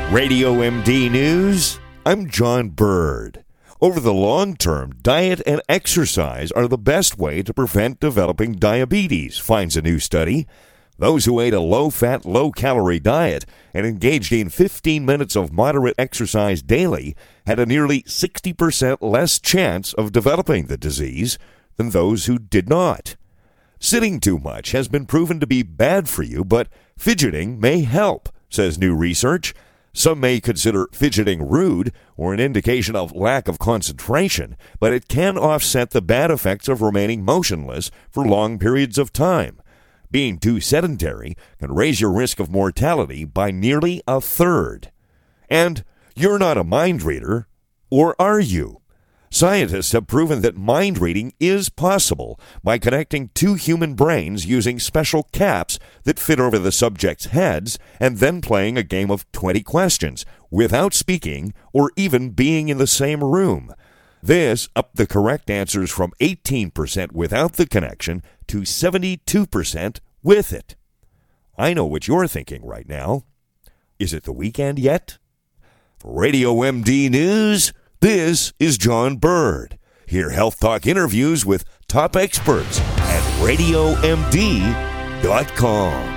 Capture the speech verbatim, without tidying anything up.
Radio M D News, I'm John Bird. Over the long term, diet and exercise are the best way to prevent developing diabetes, finds a new study. Those who ate a low-fat, low-calorie diet and engaged in fifteen minutes of moderate exercise daily had a nearly sixty percent less chance of developing the disease than those who did not. Sitting too much has been proven to be bad for you, but fidgeting may help, says new research. Some may consider fidgeting rude or an indication of lack of concentration, but it can offset the bad effects of remaining motionless for long periods of time. Being too sedentary can raise your risk of mortality by nearly a third. And you're not a mind reader, or are you? Scientists have proven that mind reading is possible by connecting two human brains using special caps that fit over the subjects' heads and then playing a game of twenty questions without speaking or even being in the same room. This upped the correct answers from eighteen percent without the connection to seventy-two percent with it. I know what you're thinking right now. Is it the weekend yet? For Radio M D News, this is John Bird. Hear Health Talk interviews with top experts at radio m d dot com.